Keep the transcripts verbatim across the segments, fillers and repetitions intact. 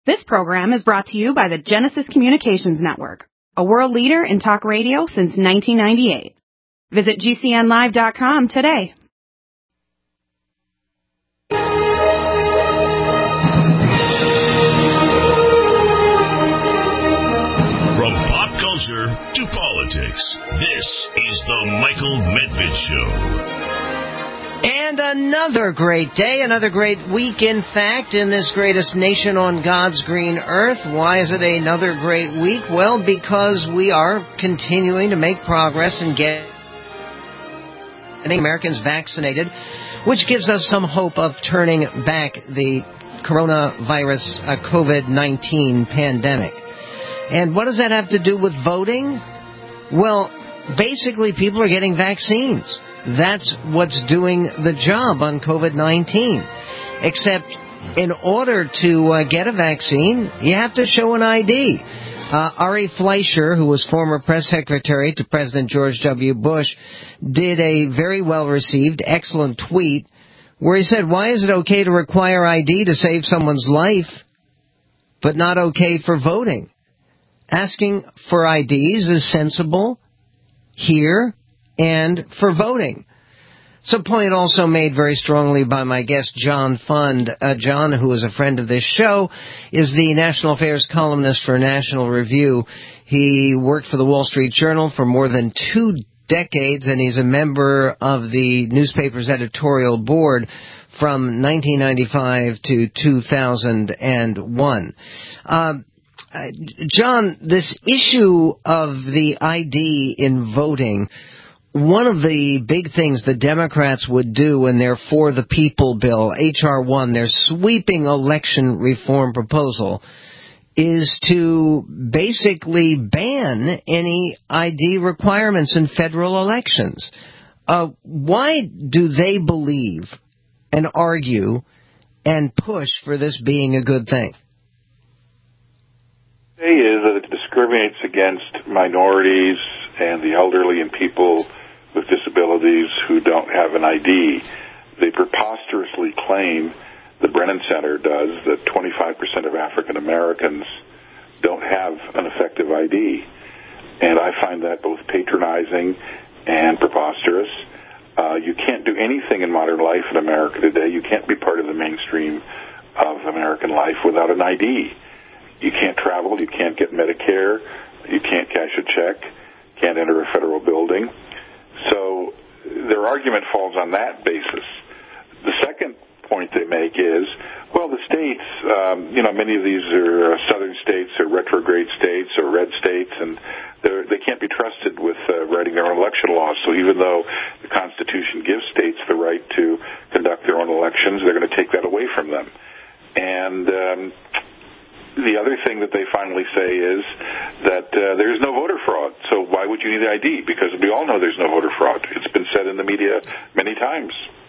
This program is brought to you by the Genesis Communications Network, a world leader in talk radio since nineteen ninety-eight. Visit G C N live dot com today. From pop culture to politics, this is the Michael Medved Show. And another great day, another great week, in fact, in this greatest nation on God's green earth. Why is it another great week? Well, because we are continuing to make progress in getting Americans vaccinated, which gives us some hope of turning back the coronavirus uh, COVID nineteen pandemic. And what does that have to do with voting? Well, basically, people are getting vaccines. That's what's doing the job on COVID nineteen. Except in order to uh, get a vaccine, you have to show an I D. Uh, Ari Fleischer, who was former press secretary to President George W. Bush, did a very well-received, excellent tweet where he said, why is it okay to require I D to save someone's life, but not okay for voting? Asking for I Ds is sensible here and for voting. It's a point also made very strongly by my guest, John Fund. Uh, John, who is a friend of this show, is the national affairs columnist for National Review. He worked for the Wall Street Journal for more than two decades, and he's a member of the newspaper's editorial board from nineteen ninety-five to two thousand one. Um, uh, John, this issue of the I D in voting, one of the big things the Democrats would do in their For the People bill, H R one, their sweeping election reform proposal, is to basically ban any I D requirements in federal elections. Uh, why do they believe and argue and push for this being a good thing? It is that it discriminates against minorities and the elderly and people with disabilities who don't have an I D. They preposterously claim, the Brennan Center does, that twenty-five percent of African Americans don't have an effective I D. And I find that both patronizing and preposterous. Uh, you can't do anything in modern life in America today. You can't be part of the mainstream of American life without an I D. You can't travel, you can't get Medicare, you can't cash a check, can't enter a federal building. So their argument falls on that basis. The second point they make is, well, the states, um, you know, many of these are southern states or retrograde states or red states, and they can't be trusted with uh, writing their own election laws. So even though the Constitution gives states the right to conduct their own elections, they're going to take that away from them. And um, the other thing that they finally say is that uh, there's no voter fraud. So why would you need an I D? Because we all know there's no voter fraud. It's been said in the media many times.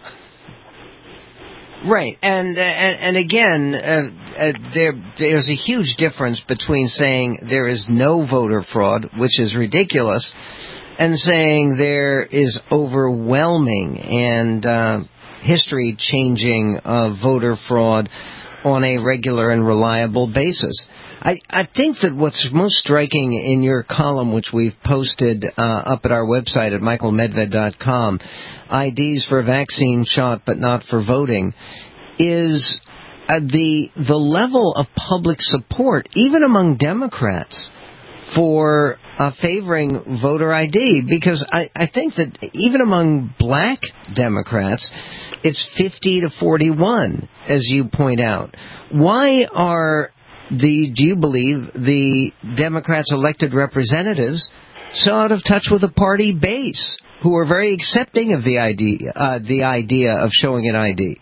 Right, and uh, and, and again, uh, uh, there there's a huge difference between saying there is no voter fraud, which is ridiculous, and saying there is overwhelming and uh, history-changing uh, voter fraud on a regular and reliable basis. I, I think that what's most striking in your column, which we've posted uh, up at our website at michael medved dot com, I Ds for vaccine shot but not for voting, is uh, the the level of public support, even among Democrats, for uh, favoring voter I D. Because I, I think that even among black Democrats, it's fifty to forty-one, as you point out. Why are the, do you believe, the Democrats' elected representatives so out of touch with the party base, who are very accepting of the idea, uh, the idea of showing an I D?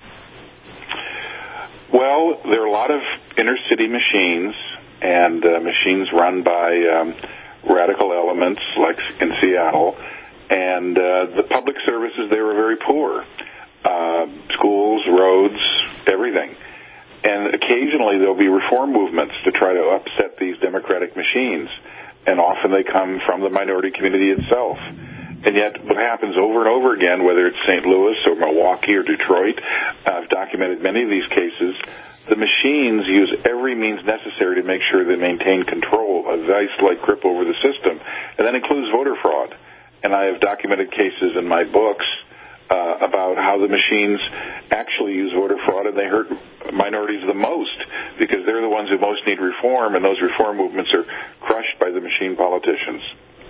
Well, there are a lot of inner-city machines, and uh, machines run by um, radical elements, like in Seattle, and uh, the public services there are very poor. Uh, schools, roads, everything. And occasionally there'll be reform movements to try to upset these democratic machines, and often they come from the minority community itself. And yet what happens over and over again, whether it's Saint Louis or Milwaukee or Detroit, uh, I've documented many of these cases, the machines use every means necessary to make sure they maintain control, a vice-like grip over the system, and that includes voter fraud. And I have documented cases in my books uh, about how the machines actually use voter fraud, and they hurt minorities the most because they're the ones who most need reform, and those reform movements are crushed by the machine politicians.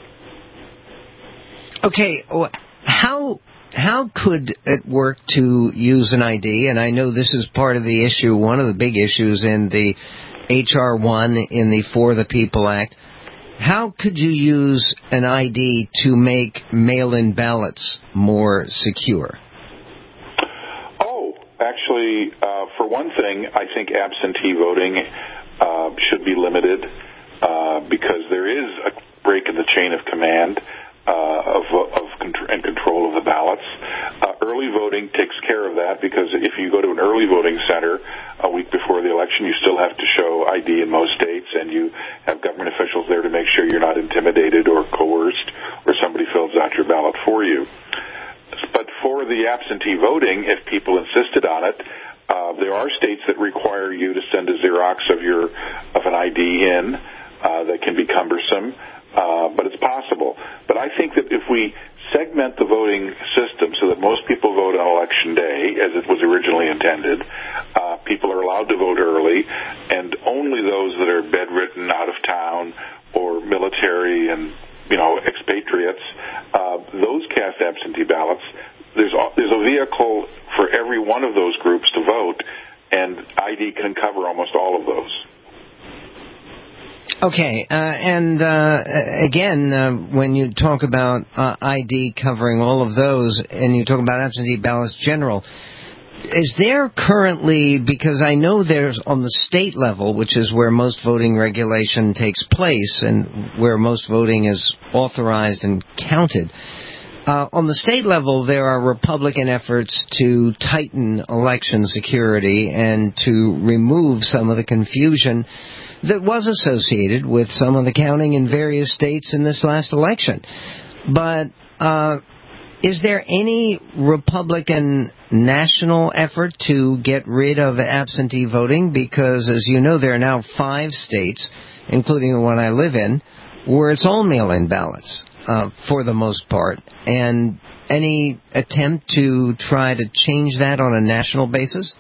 Okay, how how could it work to use an I D? And I know this is part of the issue, one of the big issues in the H R one, in the For the People Act. How could you use an I D to make mail-in ballots more secure? Oh, actually, uh, for one thing, I think absentee voting uh, should be limited uh, because there is a break in the chain of command uh, of, of contr- and control of the ballots. Uh, early voting takes care of that because if you go to an early voting center a week before the election, you still have to show I D in most states, and you have government officials there to make sure you're not intimidated or coerced or somebody fills out your ballot for you. But for the absentee voting, if people insisted on it, uh, there are states that require you to send a Xerox of your of an I D in uh, that can be cumbersome, uh, but it's possible. But I think that if we segment the voting system so that most people vote on election day, as it was originally intended, uh, people are allowed to vote early, and only those that are bedridden, out of town, or military and you know expatriates, uh, those cast absentee ballots. There's a, there's a vehicle for every one of those groups to vote, and I D can cover almost all of those. Okay, uh, and uh, again, uh, when you talk about uh, I D covering all of those, and you talk about absentee ballots general, is there currently, because I know there's on the state level, which is where most voting regulation takes place and where most voting is authorized and counted, uh, on the state level there are Republican efforts to tighten election security and to remove some of the confusion that was associated with some of the counting in various states in this last election. But uh, is there any Republican national effort to get rid of absentee voting? Because, as you know, there are now five states, including the one I live in, where it's all mail-in ballots uh, for the most part. And any attempt to try to change that on a national basis?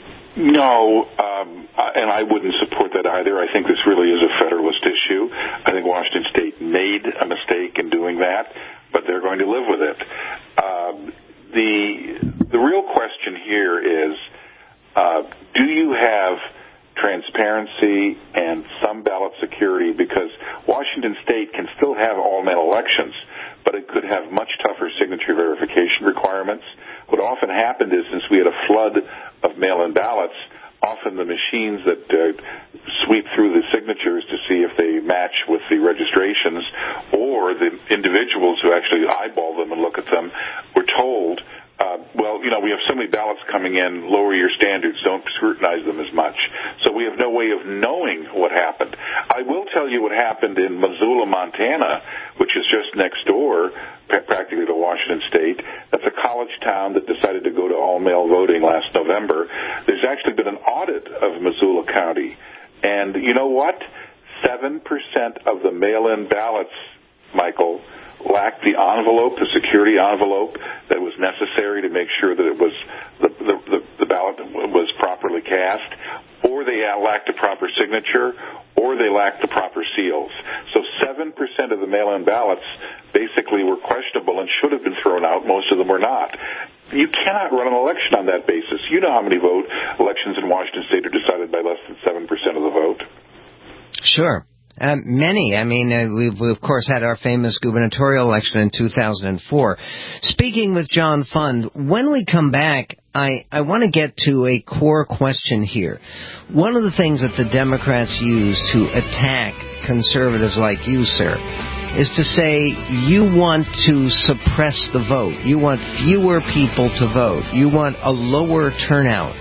No, um, and I wouldn't support that either. I think this really is a federalist issue. I think Washington State made a mistake in doing that, but they're going to live with it. Um, the the real question here is, uh, do you have transparency and some ballot security? Because Washington State can still have all-mail elections, but it could have much tougher signature verification requirements. What often happened is, since we had a flood of mail-in ballots, often the machines that uh, sweep through the signatures to see if they match with the registrations, or the individuals who actually eyeball them and look at them, were told, uh, well, you know, we have so many ballots coming in, lower your standards, don't scrutinize them as much. So we have no way of knowing what happened. I will tell you what happened in Missoula, Montana, which is just next door, practically to Washington State. That's a college town that decided to go to all-mail voting last November. There's actually been an audit of Missoula County. And you know what? seven percent of the mail-in ballots, Michael, lacked the envelope, the security envelope that was necessary to make sure that it was the, the, the, the ballot was properly cast, or they lacked a proper signature, or they lacked the proper seals. So seven percent of the mail-in ballots basically were questionable and should have been thrown out. Most of them were not. You cannot run an election on that basis. You know how many vote elections in Washington State are decided by less than seven percent of the vote. Sure. Um, many. I mean, uh, we've, we, of course, had our famous gubernatorial election in two thousand four. Speaking with John Fund, when we come back, I, I want to get to a core question here. One of the things that the Democrats use to attack conservatives like you, sir, is to say you want to suppress the vote. You want fewer people to vote. You want a lower turnout.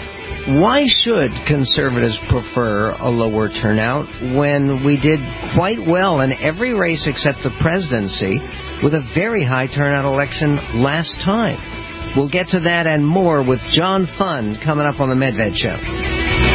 Why should conservatives prefer a lower turnout when we did quite well in every race except the presidency with a very high turnout election last time? We'll get to that and more with John Fund coming up on the Medved Show.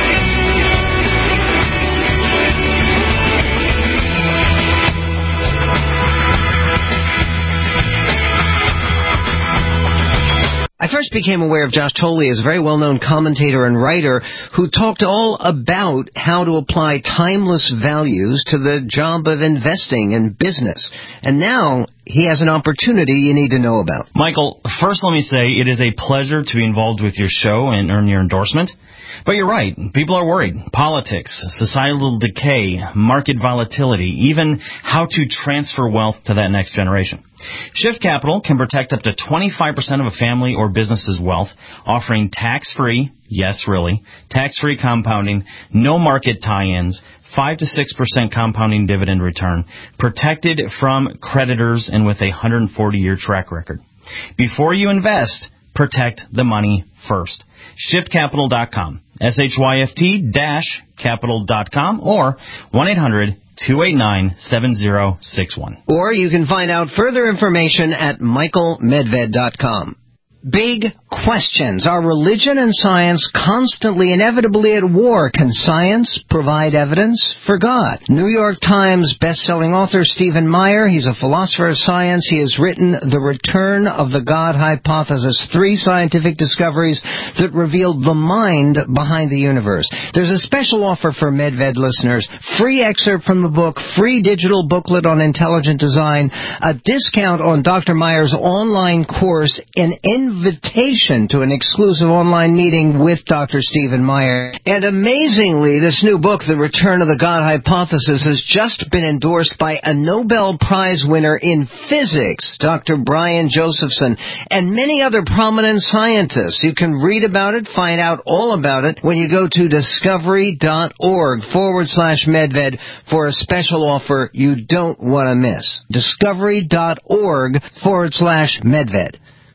just became aware of Josh Tolley as a very well-known commentator and writer who talked all about how to apply timeless values to the job of investing and business. And now he has an opportunity you need to know about. Michael, first let me say it is a pleasure to be involved with your show and earn your endorsement. But you're right. People are worried. Politics, societal decay, market volatility, even how to transfer wealth to that next generation. Shift Capital can protect up to twenty-five percent of a family or business's wealth, offering tax-free, yes, really, tax-free compounding, no market tie-ins, five to six percent compounding dividend return, protected from creditors, and with a one hundred forty year track record. Before you invest, protect the money first. shift capital dot com, S H Y F T dash capital dot com, or one eight hundred two eight nine seven zero six one. Or you can find out further information at michael medved dot com. Big questions. Are religion and science constantly, inevitably at war? Can science provide evidence for God? New York Times best-selling author Stephen Meyer, he's a philosopher of science. He has written The Return of the God Hypothesis, three scientific discoveries that revealed the mind behind the universe. There's a special offer for Medved listeners. Free excerpt from the book, free digital booklet on intelligent design, a discount on Doctor Meyer's online course, an invitation to an exclusive online meeting with Doctor Stephen Meyer. And amazingly, this new book, The Return of the God Hypothesis, has just been endorsed by a Nobel Prize winner in physics, Doctor Brian Josephson, and many other prominent scientists. You can read about it, find out all about it, when you go to discovery.org forward slash Medved for a special offer you don't want to miss. Discovery.org forward slash Medved.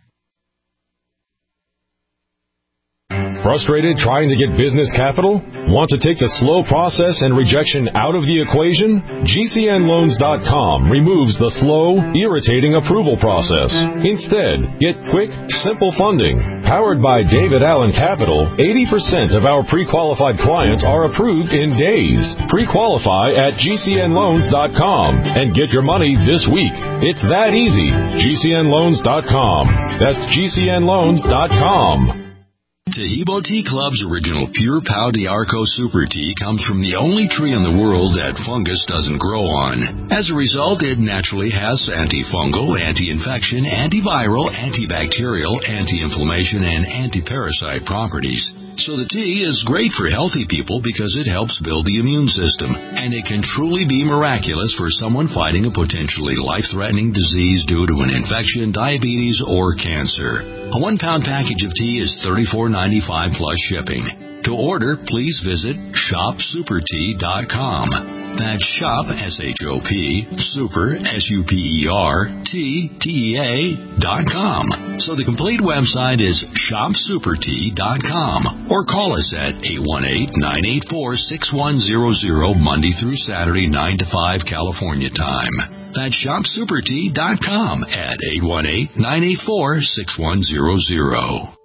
Frustrated trying to get business capital? Want to take the slow process and rejection out of the equation? G C N loans dot com removes the slow, irritating approval process. Instead, get quick, simple funding. Powered by David Allen Capital, eighty percent of our pre-qualified clients are approved in days. Pre-qualify at G C N loans dot com and get your money this week. It's that easy. G C N loans dot com. That's G C N loans dot com. Taheebo Tea Club's original Pure Pau D'Arco Super Tea comes from the only tree in the world that fungus doesn't grow on. As a result, it naturally has antifungal, anti-infection, antiviral, antibacterial, anti-inflammation, and anti-parasite properties. So the tea is great for healthy people because it helps build the immune system, and it can truly be miraculous for someone fighting a potentially life-threatening disease due to an infection, diabetes, or cancer. A one-pound package of tea is thirty-four ninety-five plus shipping. To order, please visit shop super tea dot com. That's shop, S H O P, super, S U P E R, T, T E A, dot com. So the complete website is shop super tea dot com. Or call us at eight one eight, nine eight four, six one zero zero, Monday through Saturday, nine to five California time. That's shop super tea dot com at eight one eight, nine eight four, six one zero zero.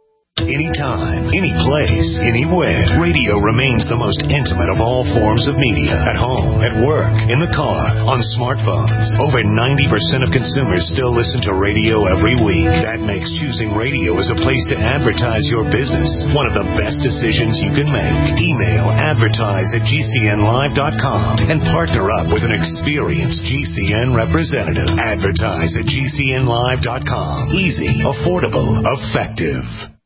Anytime, any place, anywhere, radio remains the most intimate of all forms of media. At home, at work, in the car, on smartphones. Over ninety percent of consumers still listen to radio every week. That makes choosing radio as a place to advertise your business one of the best decisions you can make. Email advertise at G C N live dot com and partner up with an experienced G C N representative. Advertise at G C N live dot com. Easy, affordable, effective.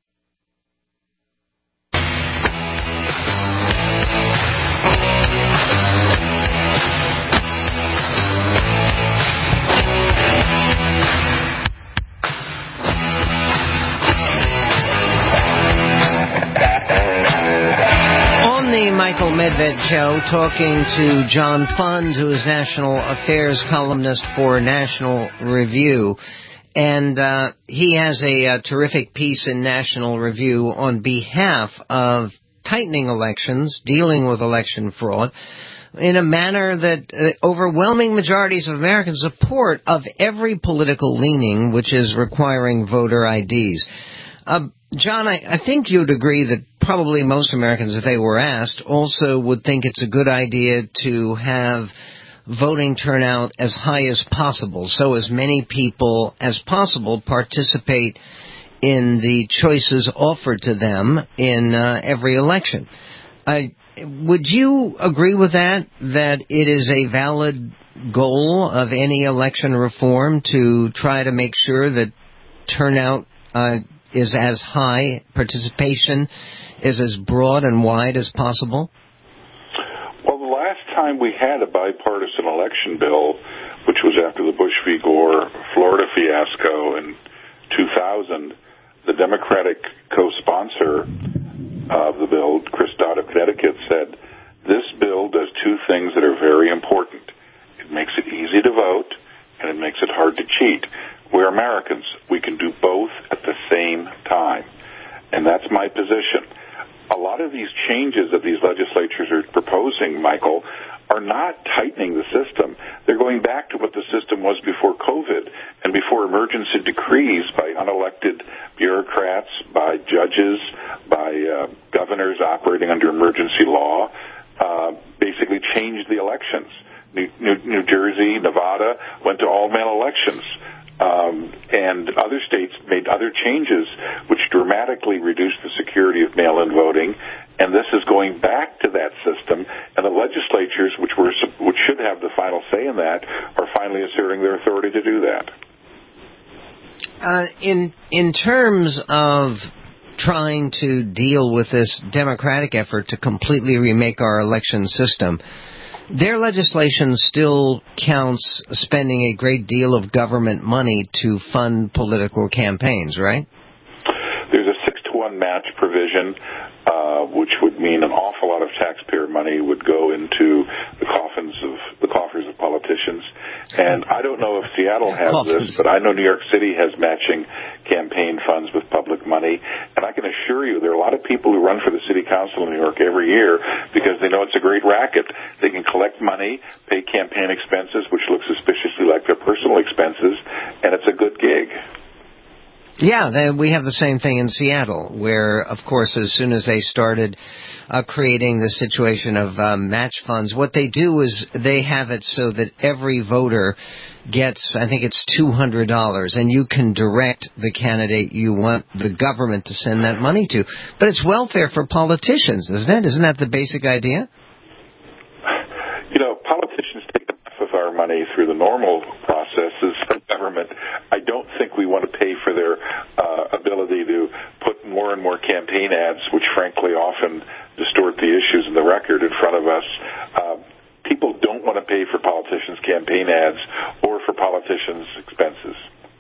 Michael Medved Show, talking to John Fund, who is National Affairs columnist for National Review. And uh, he has a, a terrific piece in National Review on behalf of tightening elections, dealing with election fraud, in a manner that uh, overwhelming majorities of Americans support of every political leaning, which is requiring voter I Ds. Uh, John, I, I think you'd agree that probably most Americans, if they were asked, also would think it's a good idea to have voting turnout as high as possible, so as many people as possible participate in the choices offered to them in uh, every election. Uh, would you agree with that, that it is a valid goal of any election reform to try to make sure that turnout uh, is as high, participation is as broad and wide as possible? Well, the last time we had a bipartisan election bill, which was after the Bush v. Gore Florida fiasco in two thousand, the Democratic co-sponsor of the bill, Chris Dodd of Connecticut, said, this bill does two things that are very important. It makes it easy to vote, and it makes it hard to cheat. We're Americans. We can do both at the same time. And that's my position. A lot of these changes that these legislatures are proposing, Michael, are not tightening the system. They're going back to what the system was before COVID and before emergency decrees by unelected bureaucrats, by judges, by uh, governors operating under emergency law, uh, basically changed the elections. New, New, New Jersey, Nevada went to all-mail elections. Um, and other states made other changes which dramatically reduced the security of mail-in voting, and this is going back to that system, and the legislatures, which were which should have the final say in that, are finally asserting their authority to do that. Uh, in in terms of trying to deal with this Democratic effort to completely remake our election system, their legislation still counts spending a great deal of government money to fund political campaigns, right? There's a six to one match provision, uh, which would mean an awful lot of taxpayer money would go into the coffins of the coffers of politicians. And I don't know if Seattle has this, but I know New York City has matching campaign funds with public money. And I can assure you there are a lot of people who run for the city council in New York every year because they know it's a great racket. They can collect money, pay campaign expenses, which look suspiciously like their personal expenses, and it's a good gig. Yeah, we have the same thing in Seattle, where, of course, as soon as they started uh, creating the situation of uh, match funds, what they do is they have it so that every voter gets, I think it's two hundred dollars, and you can direct the candidate you want the government to send that money to. But it's welfare for politicians, isn't it? Isn't that the basic idea? You know, politicians take enough of our money through the normal processes of government. I don't think we want to pay for their uh, ability to put more and more campaign ads, which frankly often distort the issues in the record in front of us. Uh, people don't want to pay for politicians' campaign ads or for politicians' expenses.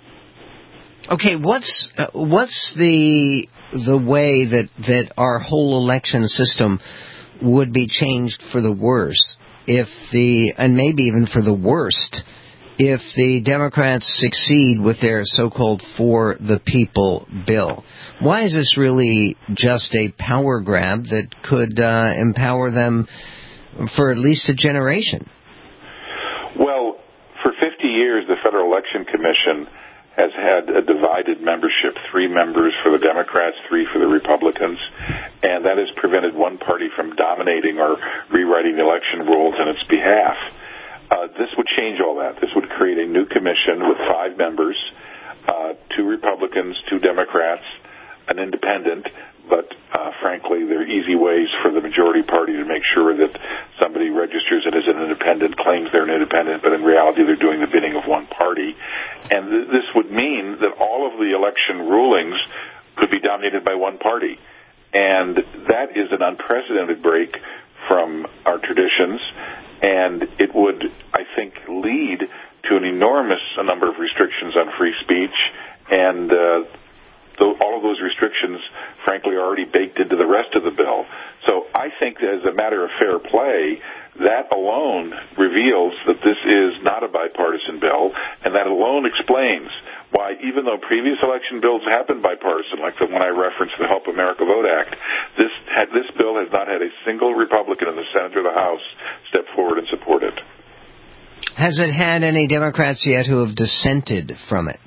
Okay, what's uh, what's the the way that, that our whole election system would be changed for the worse if the, and maybe even for the worst, if the Democrats succeed with their so-called For the People bill? Why is this really just a power grab that could uh, empower them for at least a generation? Well, for fifty years, the Federal Election Commission has had a divided membership, three members for the Democrats, three for the Republicans, and that has prevented one party from dominating or rewriting the election rules in its behalf. Uh, this would change all that. This would create a new commission with five members, uh, two Republicans, two Democrats, an independent, but uh, frankly, they're easy ways for the majority party to make sure that somebody registers it as an independent, claims they're an independent, but in reality they're doing the bidding of one party. And th- this would mean that all of the election rulings could be dominated by one party. And that is an unprecedented break from our traditions, and it would, I think, lead to an enormous number of restrictions on free speech, and uh, th- all of those restrictions, frankly, are already baked into the rest of the bill. So I think as a matter of fair play, that alone reveals that this is not a bipartisan bill, and that alone explains why, even though previous election bills have been bipartisan, like the one I referenced, the Help America Vote Act, this had, this bill has not had a single Republican in the Senate or the House step forward and support it. Has it had any Democrats yet who have dissented from it?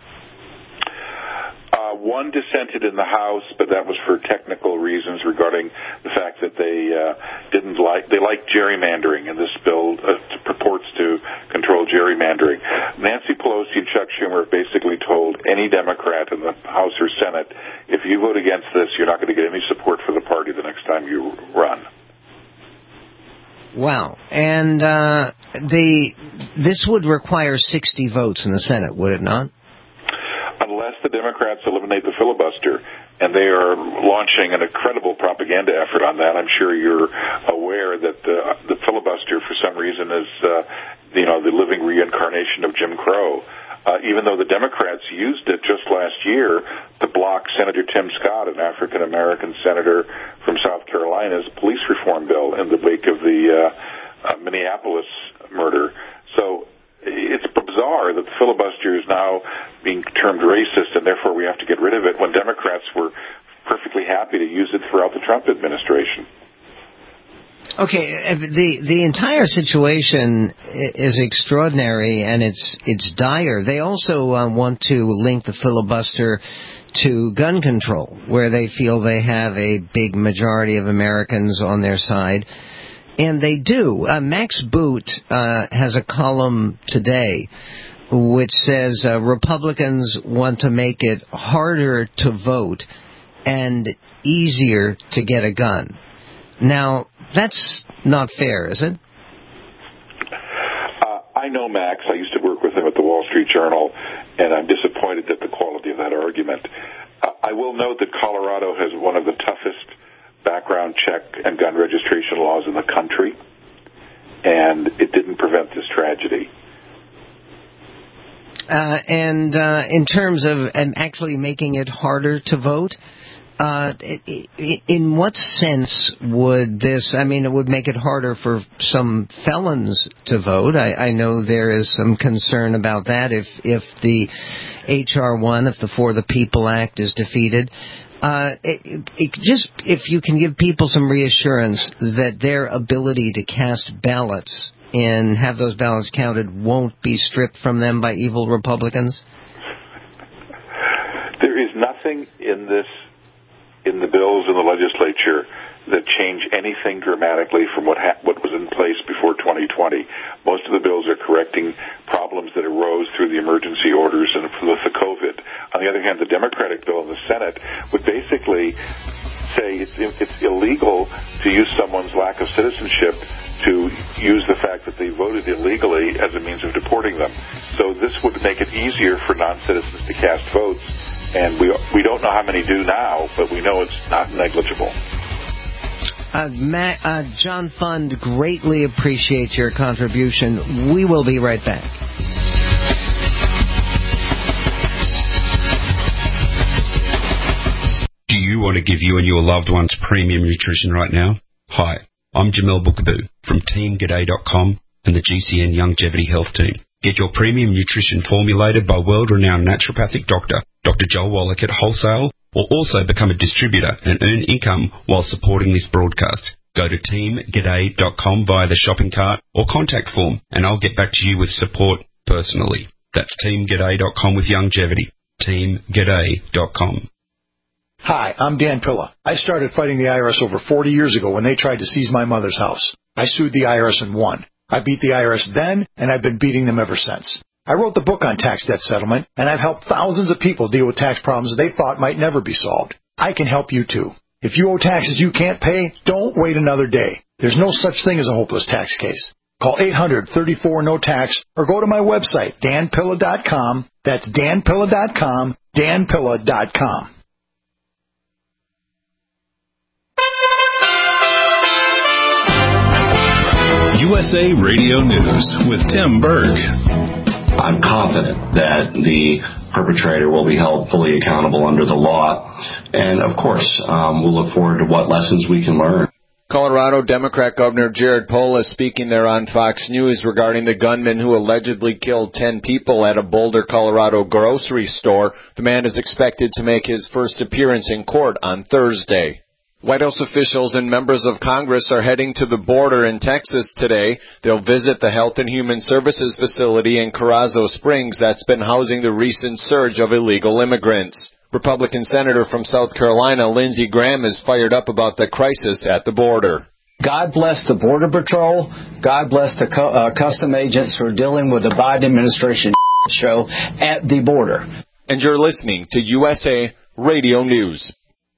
Uh, one dissented in the House, but that was for technical reasons regarding the fact that they uh, didn't like they liked gerrymandering, and this bill uh, purports to control gerrymandering. Nancy Pelosi and Chuck Schumer have basically told any Democrat in the House or Senate, if you vote against this, you're not going to get any support for the party the next time you run. Wow. And uh, the this would require sixty votes in the Senate, would it not? Unless the Democrats eliminate the filibuster, and they are launching an incredible propaganda effort on that. I'm sure you're aware that the, the filibuster, for some reason, is uh, you know the living reincarnation of Jim Crow. Uh, even though the Democrats used it just last year to block Senator Tim Scott, an African-American senator from South Carolina's police reform bill in the wake of the uh, uh, Minneapolis murder. So it's bizarre that the filibuster is now being termed racist, and therefore we have to get rid of it, when Democrats were perfectly happy to use it throughout the Trump administration. Okay, the the entire situation is extraordinary, and it's it's dire. They also uh, want to link the filibuster to gun control, where they feel they have a big majority of Americans on their side. And they do. Uh, Max Boot uh, has a column today which says uh, Republicans want to make it harder to vote and easier to get a gun. Now, that's not fair, is it? Uh, I know Max. I used to work with him at the Wall Street Journal, and I'm disappointed at the quality of that argument. Uh, I will note that Colorado has one of the toughest background check and gun registration laws in the country, and it didn't prevent this tragedy. Uh, and uh, in terms of um, actually making it harder to vote, uh, in what sense would this, I mean, it would make it harder for some felons to vote. I, I know there is some concern about that if, if the H R one, if the For the People Act is defeated. Uh, it, it just, if you can give people some reassurance that their ability to cast ballots and have those ballots counted won't be stripped from them by evil Republicans? There is nothing in this, in the bills in the legislature that change anything dramatically from what ha- what was in place before twenty twenty. Most of the bills are correcting problems that arose through the emergency orders and with the COVID. On the other hand, the Democratic bill in the Senate would basically say it's, it's illegal to use someone's lack of citizenship to use the fact that they voted illegally as a means of deporting them. So this would make it easier for non-citizens to cast votes, and we we don't know how many do now, but we know it's not negligible. Uh, Matt, uh, John Fund, greatly appreciate your contribution. We will be right back. Do you want to give you and your loved ones premium nutrition right now? Hi, I'm Jamel Bookaboo from team g'day dot com and the G C N Longevity Health Team. Get your premium nutrition formulated by world-renowned naturopathic doctor, Doctor Joel Wallach at wholesale, or also become a distributor and earn income while supporting this broadcast. Go to team g'day dot com via the shopping cart or contact form, and I'll get back to you with support personally. That's team g'day dot com with longevity. team g'day dot com. Hi, I'm Dan Pilla. I started fighting the I R S over forty years ago when they tried to seize my mother's house. I sued the I R S and won. I beat the I R S then, and I've been beating them ever since. I wrote the book on tax debt settlement, and I've helped thousands of people deal with tax problems they thought might never be solved. I can help you too. If you owe taxes you can't pay, don't wait another day. There's no such thing as a hopeless tax case. Call eight hundred, thirty-four, no tax or go to my website, dan pilla dot com. That's dan pilla dot com, dan pilla dot com. U S A Radio News with Tim Berg. I'm confident that the perpetrator will be held fully accountable under the law. And, of course, um, we'll look forward to what lessons we can learn. Colorado Democrat Governor Jared Polis speaking there on Fox News regarding the gunman who allegedly killed ten people at a Boulder, Colorado grocery store. The man is expected to make his first appearance in court on Thursday. White House officials and members of Congress are heading to the border in Texas today. They'll visit the Health and Human Services facility in Carrizo Springs that's been housing the recent surge of illegal immigrants. Republican Senator from South Carolina, Lindsey Graham, is fired up about the crisis at the border. God bless the Border Patrol. God bless the cu- uh, custom agents who are dealing with the Biden administration show at the border. And you're listening to U S A Radio News.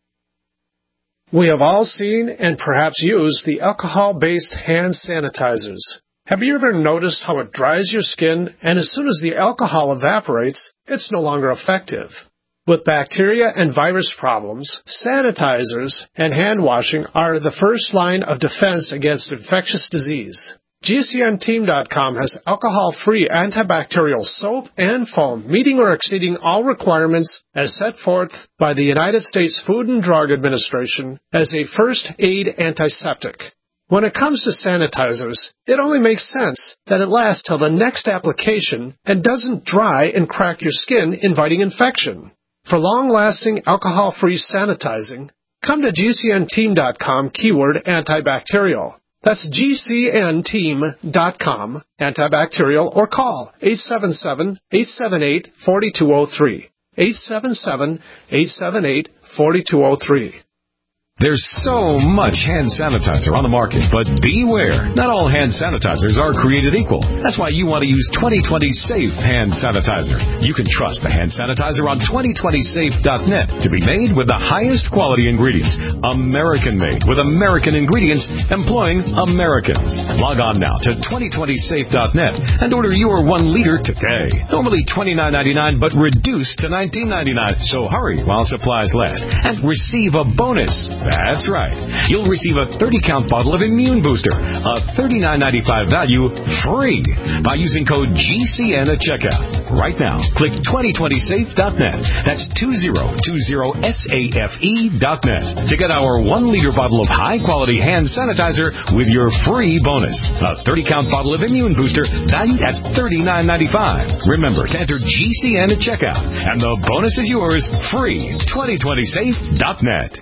We have all seen and perhaps used the alcohol-based hand sanitizers. Have you ever noticed how it dries your skin, and as soon as the alcohol evaporates, it's no longer effective? With bacteria and virus problems, sanitizers and hand washing are the first line of defense against infectious disease. G C N team dot com has alcohol-free antibacterial soap and foam meeting or exceeding all requirements as set forth by the United States Food and Drug Administration as a first aid antiseptic. When it comes to sanitizers, it only makes sense that it lasts till the next application and doesn't dry and crack your skin, inviting infection. For long-lasting alcohol-free sanitizing, come to G C N team dot com keyword antibacterial. That's G C N team dot com antibacterial, or call eight seven seven, eight seven eight, four two zero three. eight seven seven, eight seven eight, four two zero three. There's so much hand sanitizer on the market, but beware. Not all hand sanitizers are created equal. That's why you want to use twenty twenty Safe Hand Sanitizer. You can trust the hand sanitizer on twenty twenty safe dot net to be made with the highest quality ingredients. American-made with American ingredients employing Americans. Log on now to twenty twenty safe dot net and order your one liter today. Normally twenty-nine ninety-nine, but reduced to nineteen ninety-nine. So hurry while supplies last and receive a bonus. That's right. You'll receive a thirty count bottle of Immune Booster, a thirty-nine ninety-five value, free by using code G C N at checkout. Right now, click twenty twenty safe dot net. That's twenty twenty safe dot net to get our one liter bottle of high-quality hand sanitizer with your free bonus. A thirty count bottle of Immune Booster valued at thirty-nine ninety-five. Remember to enter G C N at checkout, and the bonus is yours free. twenty twenty safe dot net.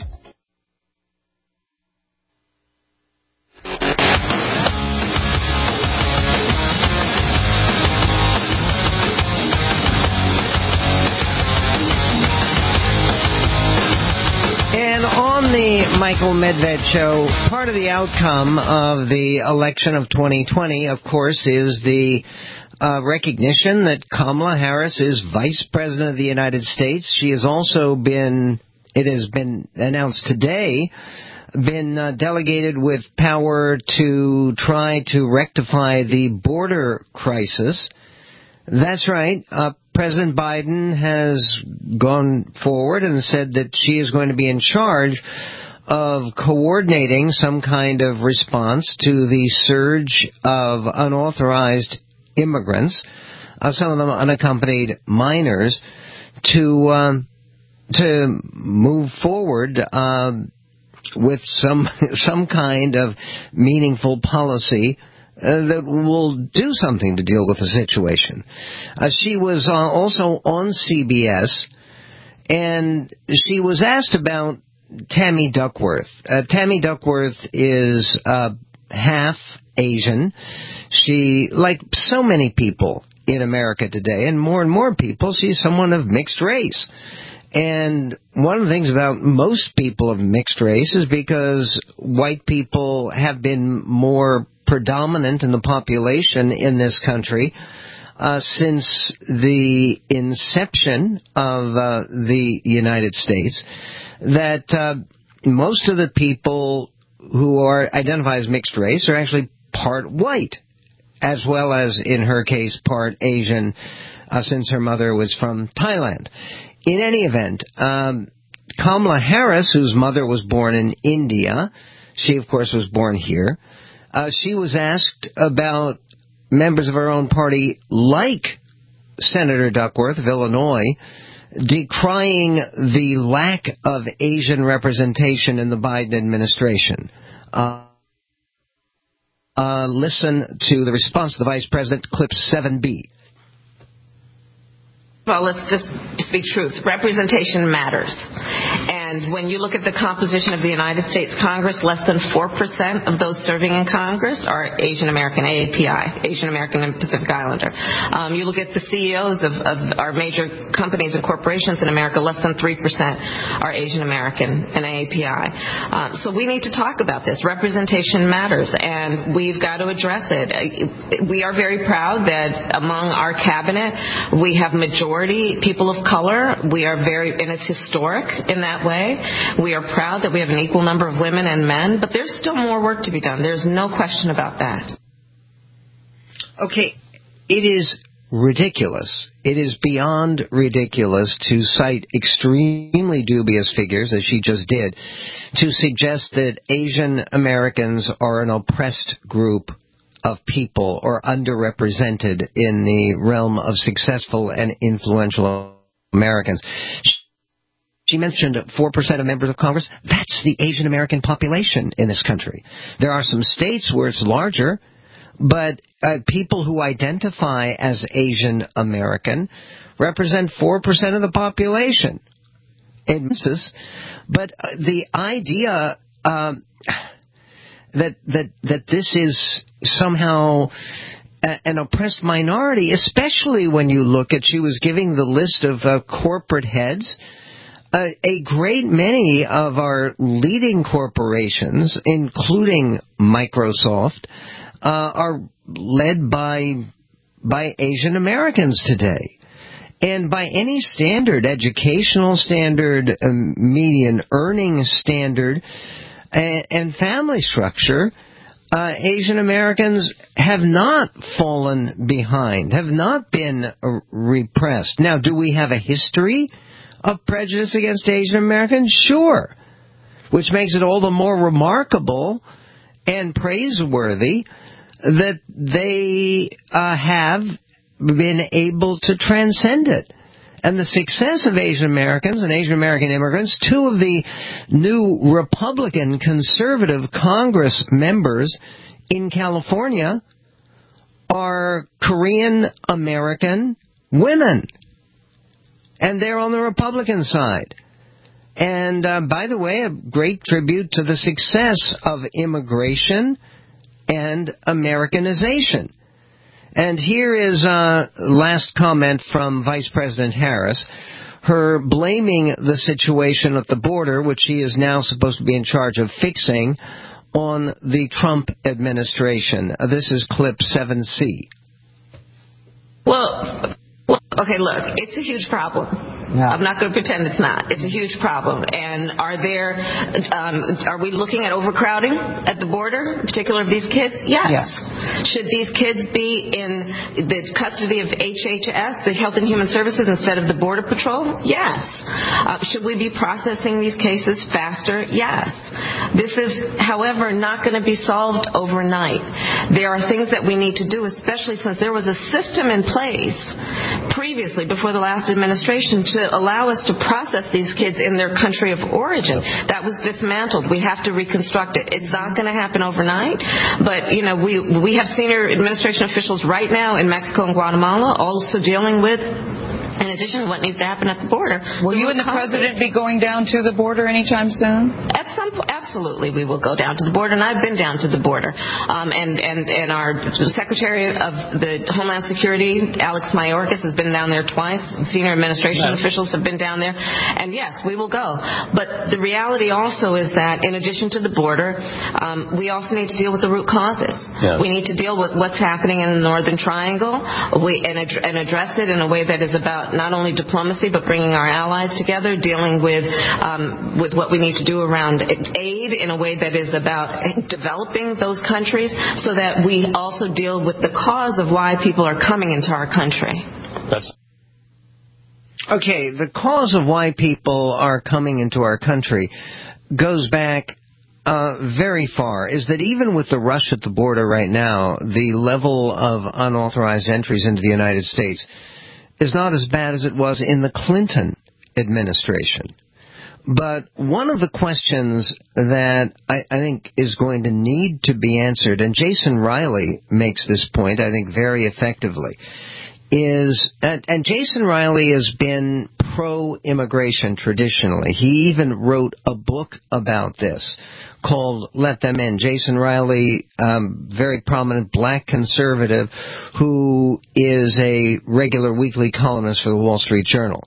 The Michael Medved Show, part of the outcome of the election of twenty twenty, of course, is the uh, recognition that Kamala Harris is Vice President of the United States. She has also been, it has been announced today, been uh, delegated with power to try to rectify the border crisis. That's right. Uh, President Biden has gone forward and said that she is going to be in charge of coordinating some kind of response to the surge of unauthorized immigrants, uh, some of them unaccompanied minors, to um, to move forward uh, with some some kind of meaningful policy Uh, that will do something to deal with the situation. Uh, she was uh, also on C B S, and she was asked about Tammy Duckworth. Uh, Tammy Duckworth is uh, half Asian. She, like so many people in America today, and more and more people, she's someone of mixed race. And one of the things about most people of mixed race is because white people have been more predominant in the population in this country uh, since the inception of uh, the United States, that uh, most of the people who are identified as mixed race are actually part white, as well as, in her case, part Asian, uh, since her mother was from Thailand. In any event, um, Kamala Harris, whose mother was born in India, she, of course, was born here, Uh, she was asked about members of her own party, like Senator Duckworth of Illinois, decrying the lack of Asian representation in the Biden administration. Uh, uh, listen to the response of the Vice President, clip seven B. Well, let's just speak truth. Representation matters. And And when you look at the composition of the United States Congress, less than four percent of those serving in Congress are Asian American, A A P I, Asian American and Pacific Islander. Um, you look at the C E Os of, of our major companies and corporations in America, less than three percent are Asian American and A A P I. Uh, so we need to talk about this. Representation matters, and we've got to address it. We are very proud that among our cabinet we have majority people of color. We are very, and it's historic in that way. We are proud that we have an equal number of women and men, but there's still more work to be done. There's no question about that. Okay, it is ridiculous. It is beyond ridiculous to cite extremely dubious figures, as she just did, to suggest that Asian Americans are an oppressed group of people or underrepresented in the realm of successful and influential Americans. She mentioned four percent of members of Congress. That's the Asian American population in this country. There are some states where it's larger, but uh, people who identify as Asian American represent four percent of the population. But uh, the idea um, that that that this is somehow a, an oppressed minority, especially when you look at, she was giving the list of uh, corporate heads. Uh, a great many of our leading corporations, including Microsoft, uh, are led by by Asian Americans today. And by any standard, educational standard, um, median earning standard, and, and family structure, uh, Asian Americans have not fallen behind, have not been uh, repressed. Now, do we have a history of prejudice against Asian Americans? Sure. Which makes it all the more remarkable and praiseworthy that they uh, have been able to transcend it. And the success of Asian Americans and Asian American immigrants, two of the new Republican conservative Congress members in California are Korean American women. And they're on the Republican side. And, uh, by the way, a great tribute to the success of immigration and Americanization. And here is uh last comment from Vice President Harris, her blaming the situation at the border, which she is now supposed to be in charge of fixing, on the Trump administration. Uh, this is clip seven C. Well, well, okay, look, it's a huge problem. Yeah. I'm not going to pretend it's not. It's a huge problem. And are there, um, are we looking at overcrowding at the border, in particular of these kids? Yes. yes. Should these kids be in the custody of H H S, the Health and Human Services, instead of the Border Patrol? Yes. Uh, should we be processing these cases faster? Yes. This is, however, not going to be solved overnight. There are things that we need to do, especially since there was a system in place previously, before the last administration, to allow us to process these kids in their country of origin. That was dismantled. We have to reconstruct it. It's not going to happen overnight, but, you know, we we have senior administration officials right now in Mexico and Guatemala also dealing with, in addition to what needs to happen at the border. Will you and the President be going down to the border anytime soon? At some point, absolutely, we will go down to the border, and I've been down to the border. Um, and, and, and our Secretary of the Homeland Security, Alex Mayorkas, has been down there twice. Senior administration no. officials have been down there. And yes, we will go. But the reality also is that in addition to the border, um, we also need to deal with the root causes. Yes. We need to deal with what's happening in the Northern Triangle we, and, ad- and address it in a way that is about not only diplomacy, but bringing our allies together, dealing with um, with what we need to do around aid in a way that is about developing those countries, so that we also deal with the cause of why people are coming into our country. That's okay. The cause of why people are coming into our country goes back uh, very far. Is that even with the rush at the border right now, the level of unauthorized entries into the United States is not as bad as it was in the Clinton administration. But one of the questions that I, I think is going to need to be answered, and Jason Riley makes this point, I think, very effectively, is, and, and Jason Riley has been pro-immigration traditionally. He even wrote a book about this called Let Them In. Jason Riley, um, very prominent black conservative who is a regular weekly columnist for the Wall Street Journal.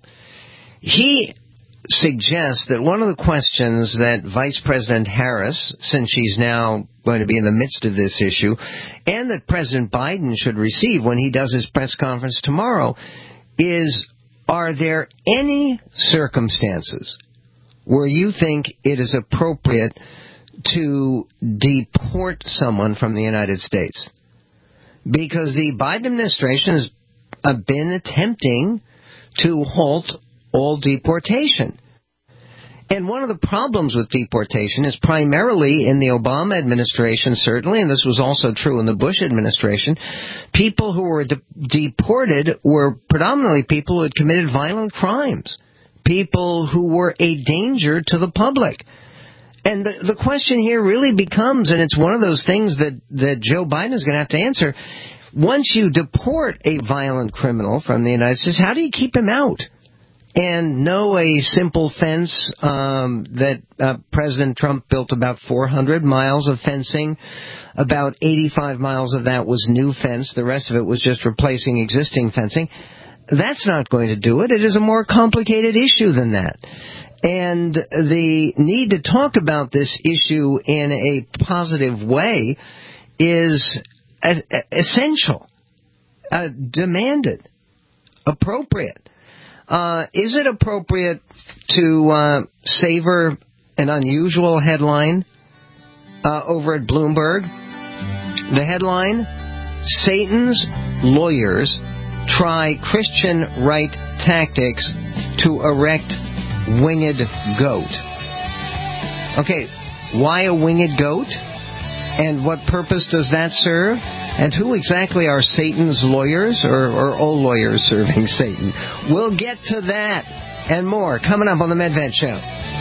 He suggests that one of the questions that Vice President Harris, since she's now going to be in the midst of this issue, and that President Biden should receive when he does his press conference tomorrow, is, are there any circumstances where you think it is appropriate to deport someone from the United States? Because the Biden administration has uh, been attempting to halt all deportation. And one of the problems with deportation is primarily in the Obama administration, certainly, and this was also true in the Bush administration, people who were de- deported were predominantly people who had committed violent crimes, people who were a danger to the public. And the, the question here really becomes, and it's one of those things that, that Joe Biden is going to have to answer, once you deport a violent criminal from the United States, how do you keep him out? And no, a simple fence um, that uh, President Trump built about four hundred miles of fencing. About eighty-five miles of that was new fence. The rest of it was just replacing existing fencing. That's not going to do it. It is a more complicated issue than that. And the need to talk about this issue in a positive way is essential, uh, demanded, appropriate. Uh, is it appropriate to uh, savor an unusual headline uh, over at Bloomberg? The headline, Satan's lawyers try Christian right tactics to erect winged goat. Okay, why a winged goat? And what purpose does that serve? And who exactly are Satan's lawyers, or, or all lawyers serving Satan? We'll get to that and more coming up on the Medved Show.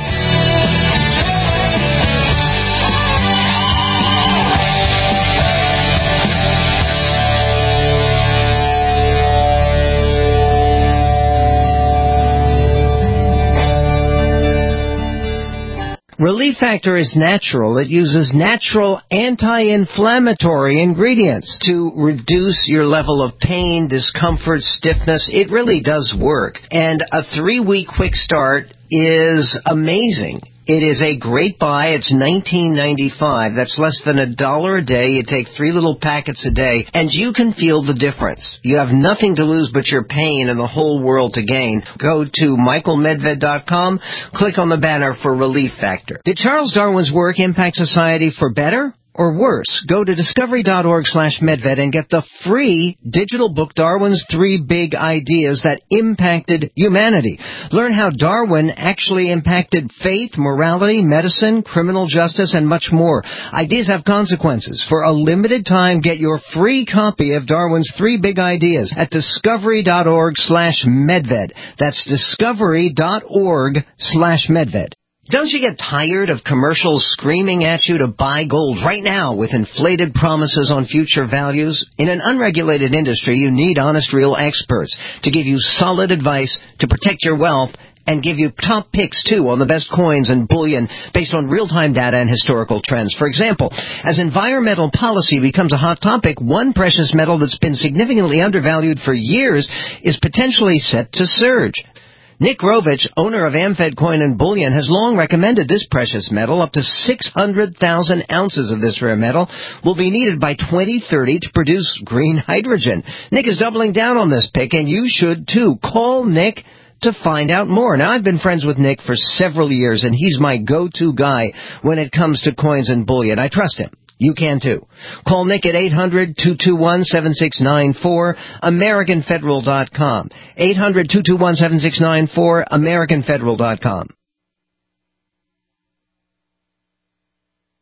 Relief Factor is natural. It uses natural anti-inflammatory ingredients to reduce your level of pain, discomfort, stiffness. It really does work. And a three-week quick start is amazing. It is a great buy. It's nineteen ninety-five. That's less than a dollar a day. You take three little packets a day, and you can feel the difference. You have nothing to lose but your pain and the whole world to gain. Go to michael medved dot com. Click on the banner for Relief Factor. Did Charles Darwin's work impact society for better or worse? Go to discovery dot org slash medved and get the free digital book, Darwin's Three Big Ideas That Impacted Humanity. Learn how Darwin actually impacted faith, morality, medicine, criminal justice, and much more. Ideas have consequences. For a limited time, get your free copy of Darwin's Three Big Ideas at discovery dot org slash medved. That's discovery dot org slash medved. Don't you get tired of commercials screaming at you to buy gold right now with inflated promises on future values? In an unregulated industry, you need honest, real experts to give you solid advice to protect your wealth and give you top picks, too, on the best coins and bullion based on real-time data and historical trends. For example, as environmental policy becomes a hot topic, one precious metal that's been significantly undervalued for years is potentially set to surge. Nick Rovich, owner of Amfed Coin and Bullion, has long recommended this precious metal. Up to six hundred thousand ounces of this rare metal will be needed by twenty thirty to produce green hydrogen. Nick is doubling down on this pick, and you should too. Call Nick to find out more. Now, I've been friends with Nick for several years, and he's my go-to guy when it comes to coins and bullion. I trust him. You can too. Call Nick at eight hundred, two two one, seven six nine four, American Federal dot com. eight hundred, two two one, seven six nine four, American Federal dot com.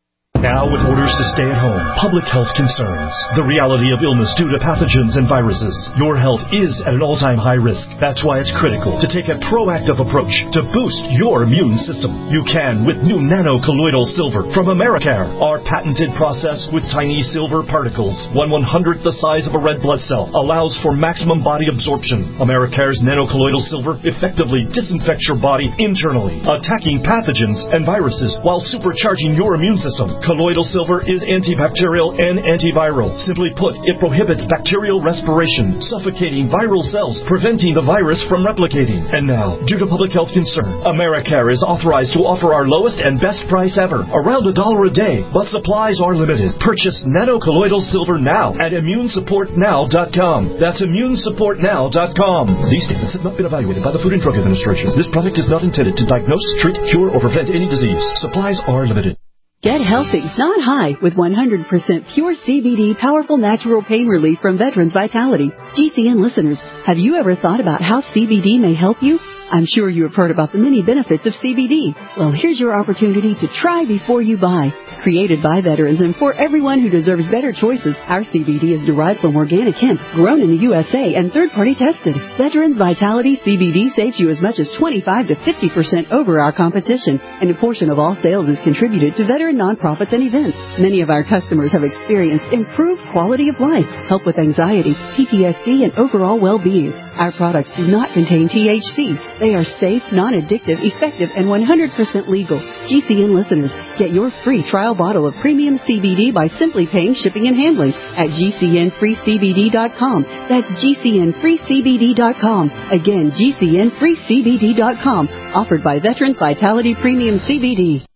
Now with orders to stay at home, public health concerns, the reality of illness due to pathogens and viruses, your health is at an all-time high risk. That's why it's critical to take a proactive approach to boost your immune system. You can with new nano-colloidal silver from Americare. Our patented process with tiny silver particles, one one-hundredth the size of a red blood cell, allows for maximum body absorption. Americare's nano-colloidal silver effectively disinfects your body internally, attacking pathogens and viruses while supercharging your immune system. Colloidal silver is antibacterial and antiviral. Simply put, it prohibits bacterial respiration, suffocating viral cells, preventing the virus from replicating. And now, due to public health concern, Americare is authorized to offer our lowest and best price ever, around a dollar a day, but supplies are limited. Purchase nano-colloidal silver now at immune support now dot com. That's immune support now dot com. These statements have not been evaluated by the Food and Drug Administration. This product is not intended to diagnose, treat, cure, or prevent any disease. Supplies are limited. Get healthy, not high, with one hundred percent pure C B D powerful natural pain relief from Veterans Vitality. G C N listeners, have you ever thought about how C B D may help you? I'm sure you have heard about the many benefits of C B D. Well, here's your opportunity to try before you buy. Created by veterans and for everyone who deserves better choices, our C B D is derived from organic hemp, grown in the U S A and third-party tested. Veterans Vitality C B D saves you as much as twenty-five to fifty percent over our competition, and a portion of all sales is contributed to veteran nonprofits and events. Many of our customers have experienced improved quality of life, help with anxiety, P T S D, and overall well-being. Our products do not contain T H C. They are safe, non-addictive, effective, and one hundred percent legal. G C N listeners, get your free trial bottle of premium C B D by simply paying shipping and handling at G C N free C B D dot com. That's G C N free C B D dot com. Again, G C N free C B D dot com. Offered by Veterans Vitality Premium C B D.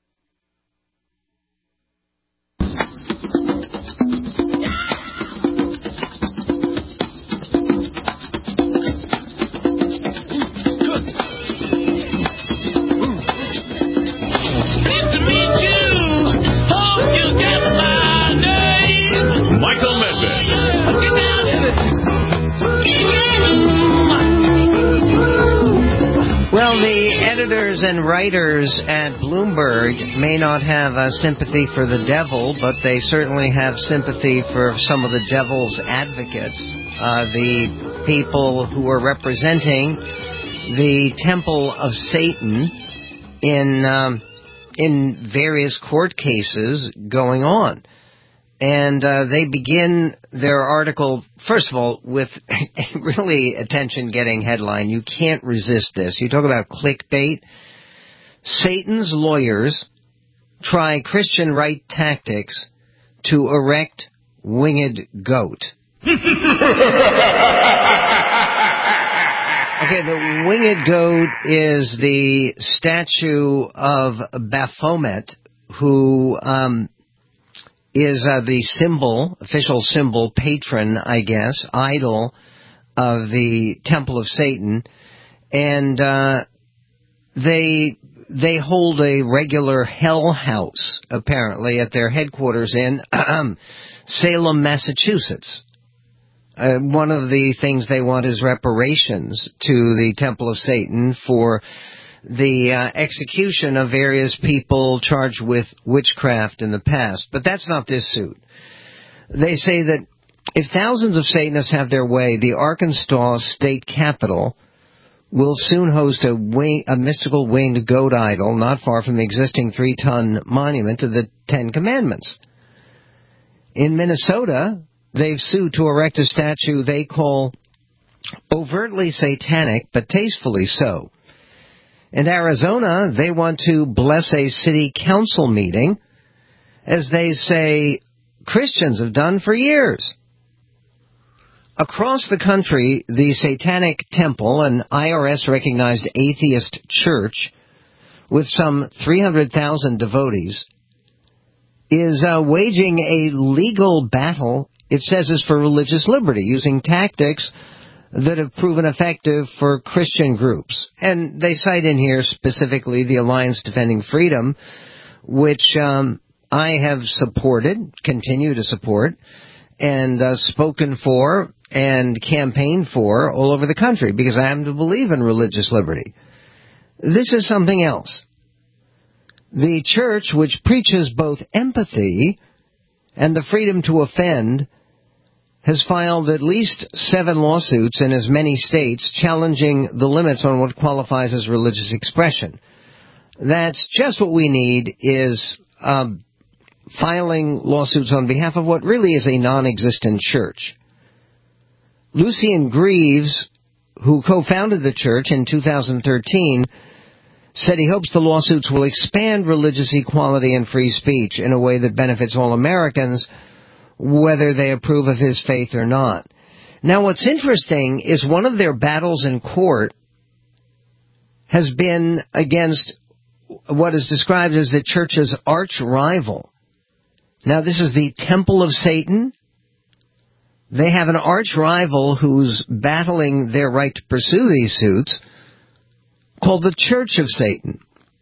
Editors and writers at Bloomberg may not have uh, sympathy for the devil, but they certainly have sympathy for some of the devil's advocates, uh, the people who are representing the Temple of Satan in um, in various court cases going on. And uh, they begin their article, first of all, with a really attention-getting headline. You can't resist this. You talk about clickbait. Satan's lawyers try Christian right tactics to erect winged goat. Okay, the winged goat is the statue of Baphomet, who... Um, is uh, the symbol, official symbol, patron, I guess, idol of the Temple of Satan. And uh, they they hold a regular hell house, apparently, at their headquarters in Salem, Massachusetts. Uh, one of the things they want is reparations to the Temple of Satan for the uh, execution of various people charged with witchcraft in the past. But that's not this suit. They say that if thousands of Satanists have their way, the Arkansas state capitol will soon host a, wing, a mystical winged goat idol not far from the existing three-ton monument to the Ten Commandments. In Minnesota, they've sued to erect a statue they call overtly satanic, but tastefully so. In Arizona, they want to bless a city council meeting, as they say Christians have done for years. Across the country, the Satanic Temple, an I R S-recognized atheist church with some three hundred thousand devotees, is uh, waging a legal battle, it says, is for religious liberty, using tactics that have proven effective for Christian groups. And they cite in here specifically the Alliance Defending Freedom, which um, I have supported, continue to support, and uh, spoken for and campaigned for all over the country, because I happen to believe in religious liberty. This is something else. The church, which preaches both empathy and the freedom to offend, has filed at least seven lawsuits in as many states challenging the limits on what qualifies as religious expression. That's just what we need, is um, filing lawsuits on behalf of what really is a non-existent church. Lucien Greaves, who co-founded the church in two thousand thirteen, said he hopes the lawsuits will expand religious equality and free speech in a way that benefits all Americans, whether they approve of his faith or not. Now, what's interesting is one of their battles in court has been against what is described as the church's arch rival. Now, this is the Temple of Satan. They have an arch rival who's battling their right to pursue these suits, called the Church of Satan.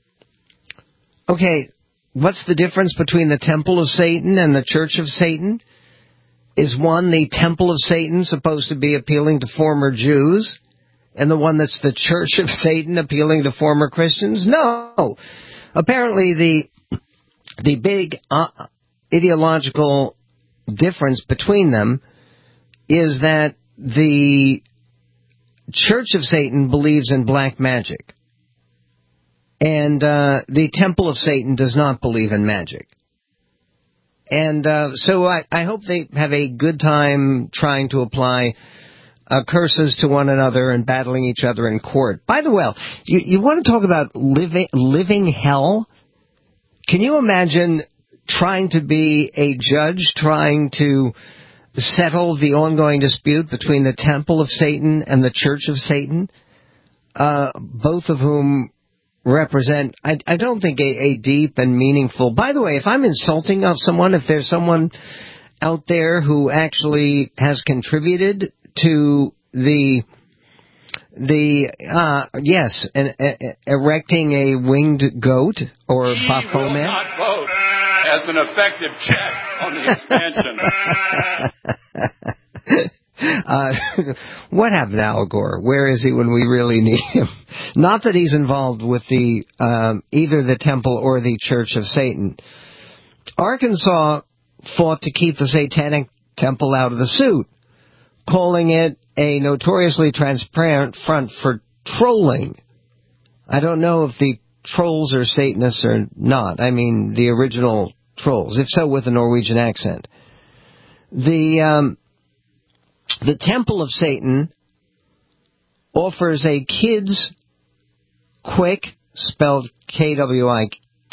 Okay, what's the difference between the Temple of Satan and the Church of Satan? Is one, the Temple of Satan, supposed to be appealing to former Jews, and the one that's the Church of Satan appealing to former Christians? No. Apparently the the big uh, ideological difference between them is that the Church of Satan believes in black magic, and uh, the Temple of Satan does not believe in magic. And uh, so I, I hope they have a good time trying to apply uh, curses to one another and battling each other in court. By the way, you, you want to talk about living, living hell? Can you imagine trying to be a judge, trying to settle the ongoing dispute between the Temple of Satan and the Church of Satan, uh, both of whom represent, I, I don't think, a, a deep and meaningful... By the way, if I'm insulting of someone, if there's someone out there who actually has contributed to the, the uh, yes, an, a, erecting a winged goat or Baphomet... He will not vote as an effective check on the expansion. uh, what happened to Al Gore? Where is he when we really need him? Not that he's involved with the um, either the Temple or the Church of Satan. Arkansas fought to keep the Satanic Temple out of the suit, calling it a notoriously transparent front for trolling. I don't know if the trolls are Satanists or not. I mean, the original trolls, if so with a Norwegian accent. The um, the Temple of Satan offers a kids' quick, spelled K W I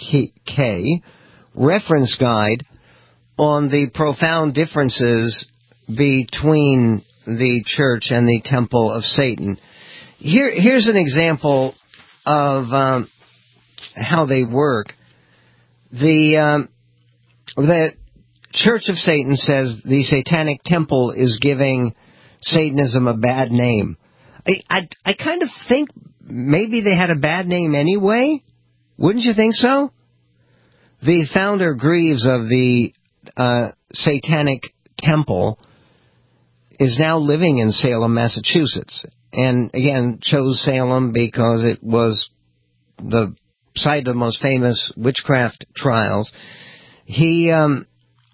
K, reference guide on the profound differences between the church and the Temple of Satan. Here, here's an example of um, how they work. The um, the Church of Satan says the Satanic Temple is giving Satanism a bad name. I, I, I kind of think maybe they had a bad name anyway. Wouldn't you think so? The founder, Greaves, of the uh, Satanic Temple is now living in Salem, Massachusetts. And again, chose Salem because it was the site of the most famous witchcraft trials. He um,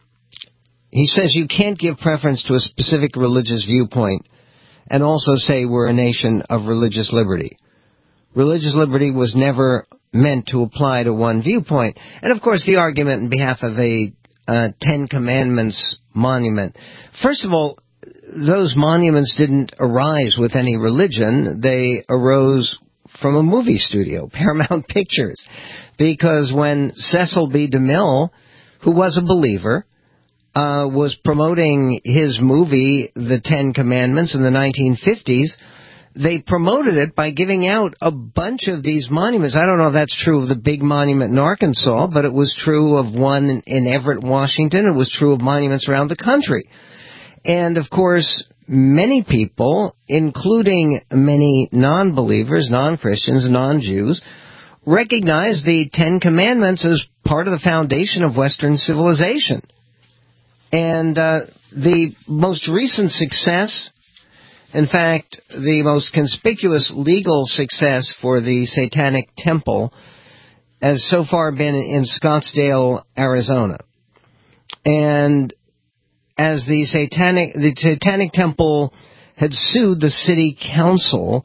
he says you can't give preference to a specific religious viewpoint and also say we're a nation of religious liberty. Religious liberty was never meant to apply to one viewpoint. And of course, the argument in behalf of a uh, Ten Commandments monument. First of all, those monuments didn't arise with any religion. They arose from a movie studio, Paramount Pictures, because when Cecil B. DeMille, who was a believer, uh, was promoting his movie, The Ten Commandments, in the nineteen fifties, they promoted it by giving out a bunch of these monuments. I don't know if that's true of the big monument in Arkansas, but it was true of one in Everett, Washington. It was true of monuments around the country. And, of course, many people, including many non-believers, non-Christians, non-Jews, recognize the Ten Commandments as part of the foundation of Western civilization. And uh, the most recent success, in fact, the most conspicuous legal success for the Satanic Temple has so far been in Scottsdale, Arizona. And as the Satanic, the Satanic Temple had sued the city council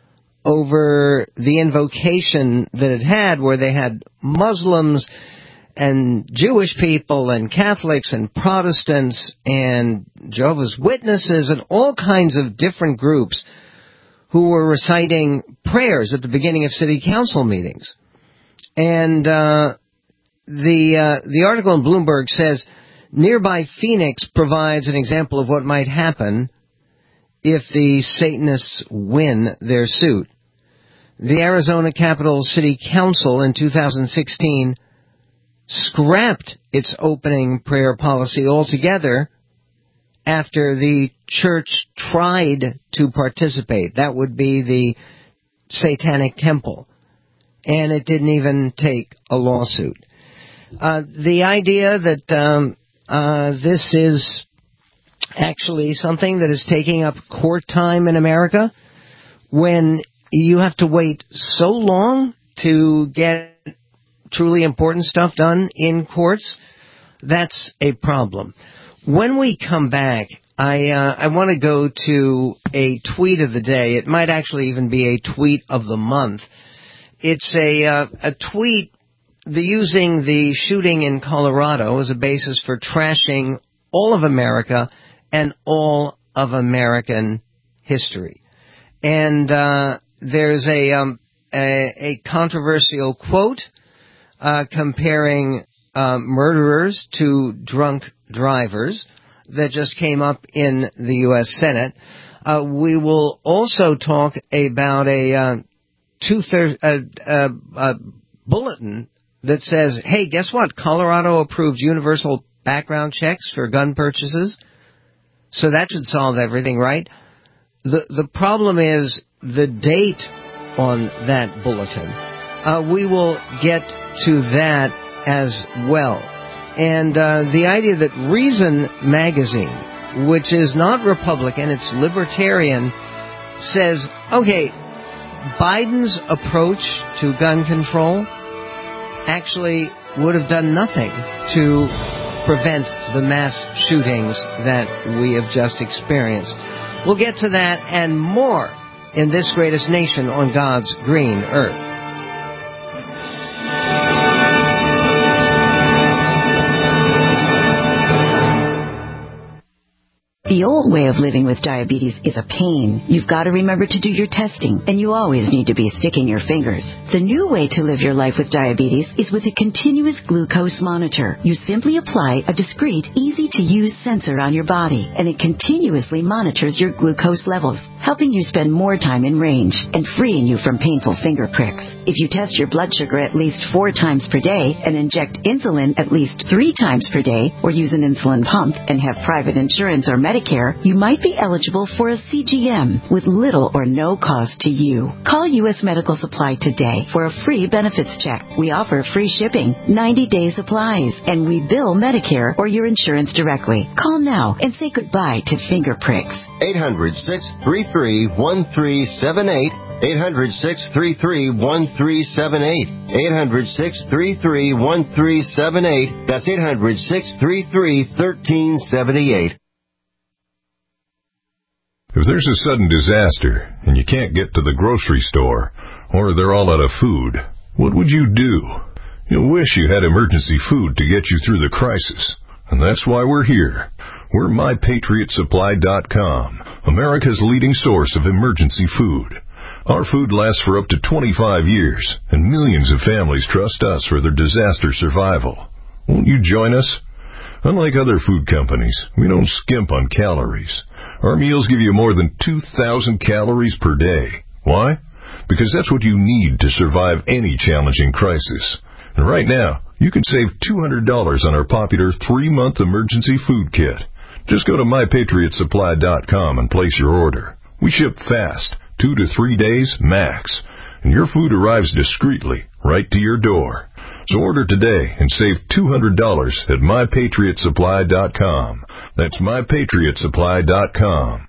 over the invocation that it had, where they had Muslims and Jewish people and Catholics and Protestants and Jehovah's Witnesses and all kinds of different groups who were reciting prayers at the beginning of city council meetings. And uh, the uh, the article in Bloomberg says, nearby Phoenix provides an example of what might happen if the Satanists win their suit. The Arizona Capital City Council in two thousand sixteen scrapped its opening prayer policy altogether after the church tried to participate. That would be the Satanic Temple. And it didn't even take a lawsuit. Uh, the idea that um, uh, this is actually something that is taking up court time in America, when you have to wait so long to get truly important stuff done in courts, that's a problem. When we come back, I uh, I want to go to a tweet of the day. It might actually even be a tweet of the month. It's a uh, a tweet the, using the shooting in Colorado as a basis for trashing all of America and all of American history. And uh, there's a, um, a a controversial quote uh, comparing uh, murderers to drunk drivers that just came up in the U S Senate. Uh, we will also talk about a uh, two-thirds uh, uh, uh, bulletin that says, hey, guess what? Colorado approved universal background checks for gun purchases. So that should solve everything, right? The the problem is the date on that bulletin. Uh, we will get to that as well. And uh, the idea that Reason magazine, which is not Republican, it's libertarian, says, okay, Biden's approach to gun control actually would have done nothing to prevent the mass shootings that we have just experienced. We'll get to that and more in this greatest nation on God's green earth. The old way of living with diabetes is a pain. You've got to remember to do your testing, and you always need to be sticking your fingers. The new way to live your life with diabetes is with a continuous glucose monitor. You simply apply a discreet, easy-to-use sensor on your body, and it continuously monitors your glucose levels, helping you spend more time in range and freeing you from painful finger pricks. If you test your blood sugar at least four times per day and inject insulin at least three times per day, or use an insulin pump and have private insurance or Medicare, you might be eligible for a C G M with little or no cost to you. Call U S Medical Supply today for a free benefits check. We offer free shipping, ninety-day supplies, and we bill Medicare or your insurance directly. Call now and say goodbye to finger pricks. eight hundred, six three three, one three seven eight. eight hundred, six three three, one three seven eight. eight hundred, six three three, one three seven eight. That's eight hundred, six three three, one three seven eight. If there's a sudden disaster and you can't get to the grocery store, or they're all out of food, what would you do? You'll wish you had emergency food to get you through the crisis. And that's why we're here. We're my patriot supply dot com, America's leading source of emergency food. Our food lasts for up to twenty-five years, and millions of families trust us for their disaster survival. Won't you join us? Unlike other food companies, we don't skimp on calories. Our meals give you more than two thousand calories per day. Why? Because that's what you need to survive any challenging crisis. And right now, you can save two hundred dollars on our popular three-month emergency food kit. Just go to my patriot supply dot com and place your order. We ship fast, two to three days max, and your food arrives discreetly right to your door. So order today and save two hundred dollars at my patriot supply dot com. That's my patriot supply dot com.